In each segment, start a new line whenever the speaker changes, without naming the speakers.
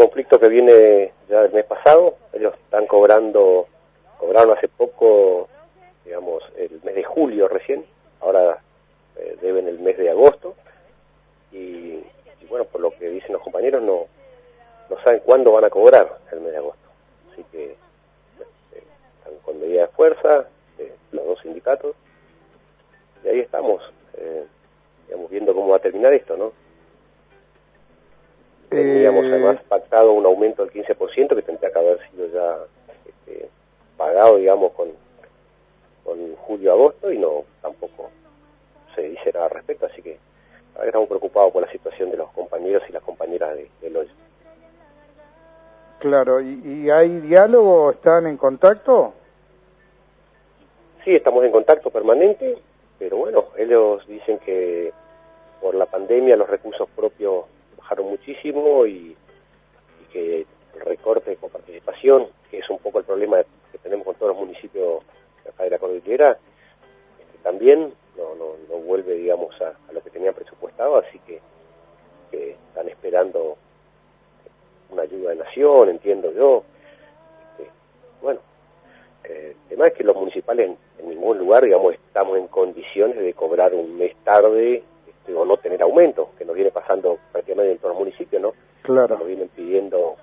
conflicto que viene ya el mes pasado. Ellos están cobraron hace poco, digamos, el mes de julio recién, ahora deben el mes de agosto, y bueno, por lo que dicen los compañeros, no saben cuándo van a cobrar el mes de agosto. Así que están con medida de fuerza, los dos sindicatos, y ahí estamos, digamos, viendo cómo va a terminar esto, ¿no? Teníamos además pactado un aumento del 15% que tendría que haber sido ya pagado, digamos, con julio-agosto, y no, tampoco se dice nada al respecto, así que ahora estamos preocupados por la situación de los compañeros y las compañeras del hoyo.
Claro, ¿y hay diálogo? ¿Están en contacto?
Sí, estamos en contacto permanente, pero bueno, ellos dicen que por la pandemia los recursos propios bajaron muchísimo y que el recorte de coparticipación, que es un poco el problema que tenemos con todos los municipios de acá de la cordillera, también no vuelve, digamos, a lo que tenían presupuestado, así que están esperando una ayuda de Nación, entiendo yo. Bueno, el tema es que los municipales en ningún lugar, digamos, estamos en condiciones de cobrar un mes tarde o no tener aumento, que nos viene pasando prácticamente en todos los municipios, ¿no?
Claro.
Nos vienen pidiendo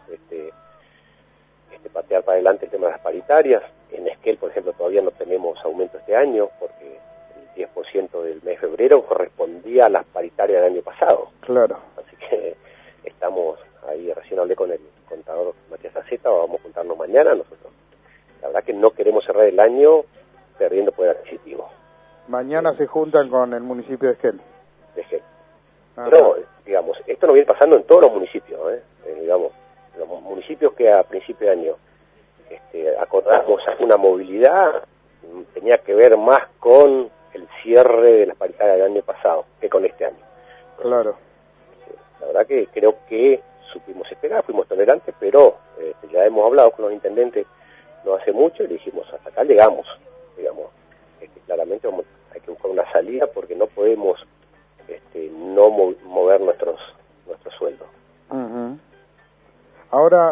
patear para adelante el tema de las paritarias. En Esquel, por ejemplo, todavía no tenemos aumento este año, porque el 10% del mes de febrero correspondía a las paritarias del año pasado.
Claro.
Así que estamos ahí, recién hablé con el contador Matías Aceta, vamos a juntarnos mañana nosotros. La verdad que no queremos cerrar el año perdiendo poder adquisitivo.
Mañana se juntan con el municipio de Esquel.
Pero, digamos, esto no viene pasando en todos los municipios, digamos, los municipios que a principio de año acordamos una movilidad, tenía que ver más con el cierre de las paritarias del año pasado que con este año.
Claro.
La verdad que creo que supimos esperar, fuimos tolerantes, pero ya hemos hablado con los intendentes no hace mucho y le dijimos, hasta acá llegamos, digamos, claramente hay que buscar una salida porque no podemos no mover nuestros sueldos.
Uh-huh. Ahora,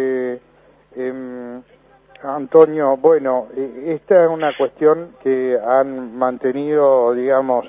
Antonio, bueno, esta es una cuestión que han mantenido, digamos,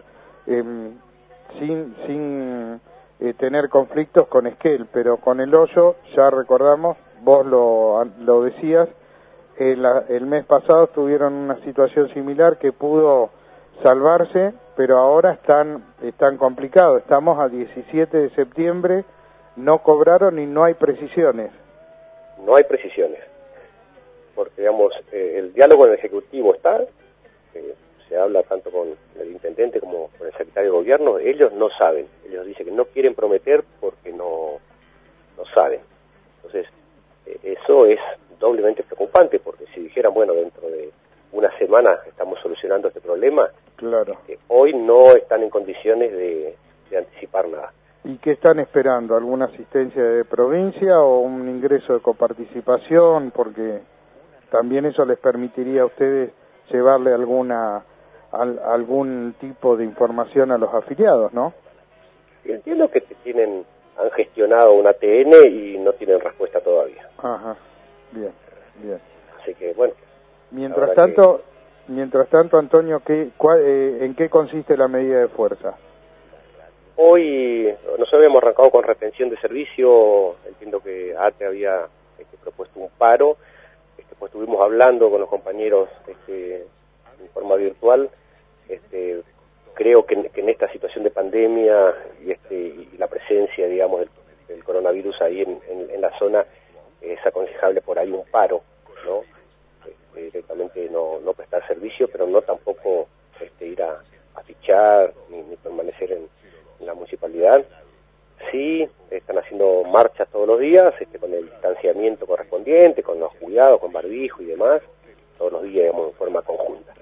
sin tener conflictos con Esquel, pero con el hoyo, ya recordamos, vos lo decías, el mes pasado tuvieron una situación similar que pudo salvarse, pero ahora están complicados. Estamos a 17 de septiembre, no cobraron y no hay precisiones.
No hay precisiones, porque digamos, el diálogo en el Ejecutivo está, se habla tanto con el intendente como con el secretario de Gobierno, ellos no saben, ellos dicen que no quieren prometer porque no saben. Entonces, eso es doblemente preocupante, porque si dijeran, bueno, dentro de una semana estamos solucionando este problema,
claro,
hoy no están en condiciones de anticipar nada.
¿Y qué están esperando? ¿Alguna asistencia de provincia o un ingreso de coparticipación? Porque también eso les permitiría a ustedes llevarle algún tipo de información a los afiliados, ¿no?
Entiendo que han gestionado un ATN y no tienen respuesta todavía.
Ajá, bien.
Así que, bueno.
Mientras tanto, Antonio, ¿en qué consiste la medida de fuerza?
Hoy nosotros habíamos arrancado con retención de servicio, entiendo que ATE había propuesto un paro, pues estuvimos hablando con los compañeros en forma virtual. Creo que en esta situación de pandemia y la presencia, digamos, del coronavirus ahí en la zona, es aconsejable por ahí un paro, ¿no? Directamente no prestar servicio, pero no tampoco ir a fichar ni permanecer en la municipalidad. Sí, están haciendo marchas todos los días, con el distanciamiento correspondiente, con los cuidados, con barbijo y demás, todos los días, digamos, en forma conjunta.